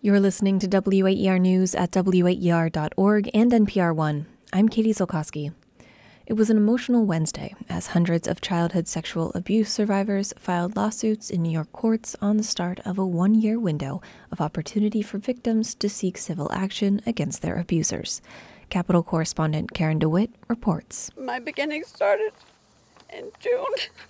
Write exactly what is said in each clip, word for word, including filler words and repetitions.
You're listening to W A E R News at W A E R dot org and N P R One. I'm Katie Zolkowski. It was an emotional Wednesday as hundreds of childhood sexual abuse survivors filed lawsuits in New York courts on the start of a one-year window of opportunity for victims to seek civil action against their abusers. Capitol correspondent Karen DeWitt reports. My beginning started in June.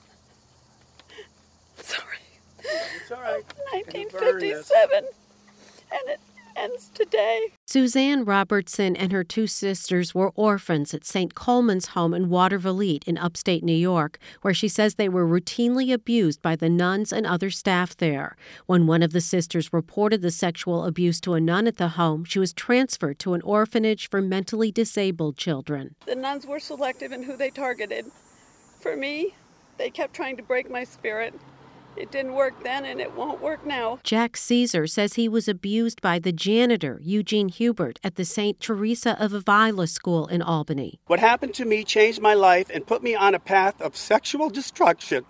Sorry. It's all right. nineteen fifty-seven, and it ends today. Suzanne Robertson and her two sisters were orphans at Saint Coleman's home in Watervliet in upstate New York, where she says they were routinely abused by the nuns and other staff there. When one of the sisters reported the sexual abuse to a nun at the home, she was transferred to an orphanage for mentally disabled children. The nuns were selective in who they targeted. For me, they kept trying to break my spirit. It didn't work then, and it won't work now. Jack Caesar says he was abused by the janitor, Eugene Hubert, at the Saint Teresa of Avila school in Albany. What happened to me changed my life and put me on a path of sexual destruction.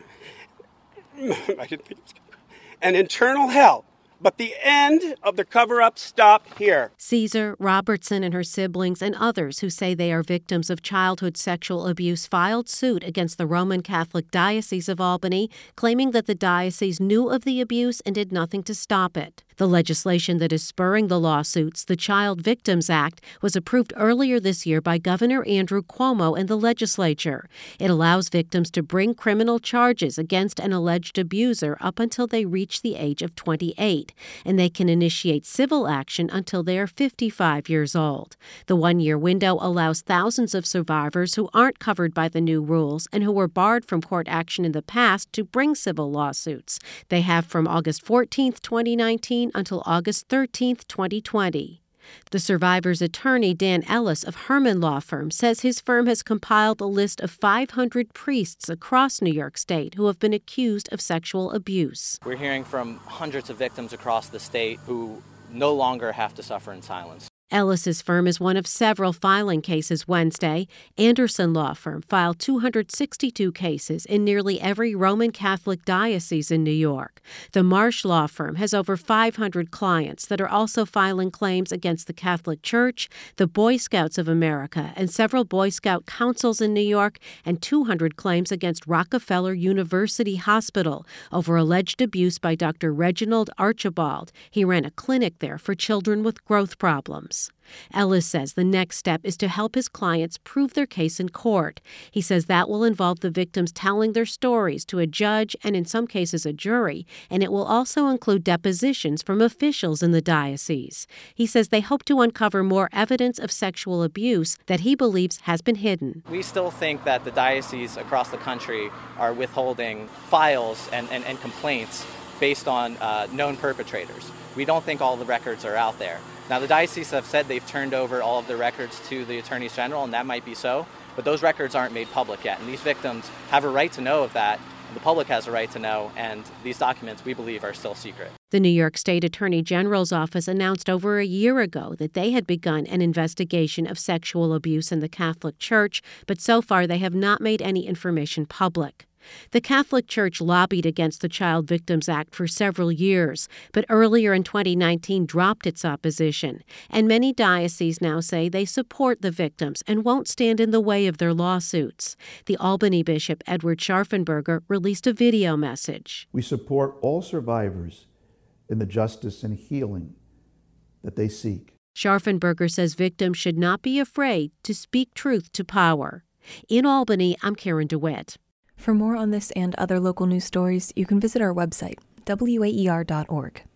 I didn't think it was an internal hell. But the end of the cover-up stopped here. Caesar, Robertson, and her siblings and others who say they are victims of childhood sexual abuse filed suit against the Roman Catholic Diocese of Albany, claiming that the diocese knew of the abuse and did nothing to stop it. The legislation that is spurring the lawsuits, the Child Victims Act, was approved earlier this year by Governor Andrew Cuomo and the legislature. It allows victims to bring criminal charges against an alleged abuser up until they reach the age of twenty-eight, and they can initiate civil action until they are fifty-five years old. The one-year window allows thousands of survivors who aren't covered by the new rules and who were barred from court action in the past to bring civil lawsuits. They have from August fourteenth, twenty nineteen until August thirteenth, twenty twenty. The survivor's attorney, Dan Ellis of Herman Law Firm, says his firm has compiled a list of five hundred priests across New York State who have been accused of sexual abuse. We're hearing from hundreds of victims across the state who no longer have to suffer in silence. Ellis's firm is one of several filing cases Wednesday. Anderson Law Firm filed two hundred sixty-two cases in nearly every Roman Catholic diocese in New York. The Marsh Law Firm has over five hundred clients that are also filing claims against the Catholic Church, the Boy Scouts of America, and several Boy Scout councils in New York, and two hundred claims against Rockefeller University Hospital over alleged abuse by Doctor Reginald Archibald. He ran a clinic there for children with growth problems. Ellis says the next step is to help his clients prove their case in court. He says that will involve the victims telling their stories to a judge and in some cases a jury, and it will also include depositions from officials in the diocese. He says they hope to uncover more evidence of sexual abuse that he believes has been hidden. We still think that the dioceses across the country are withholding files and, and, and complaints based on uh, known perpetrators. We don't think all the records are out there. Now, the dioceses have said they've turned over all of the records to the attorneys general, and that might be so, but those records aren't made public yet. And these victims have a right to know of that. The public has a right to know, and these documents, we believe, are still secret. The New York State Attorney General's office announced over a year ago that they had begun an investigation of sexual abuse in the Catholic Church, but so far they have not made any information public. The Catholic Church lobbied against the Child Victims Act for several years, but earlier in twenty nineteen dropped its opposition, and many dioceses now say they support the victims and won't stand in the way of their lawsuits. The Albany Bishop Edward Scharfenberger released a video message. We support all survivors in the justice and healing that they seek. Scharfenberger says victims should not be afraid to speak truth to power. In Albany, I'm Karen DeWitt. For more on this and other local news stories, you can visit our website, W A E R dot org.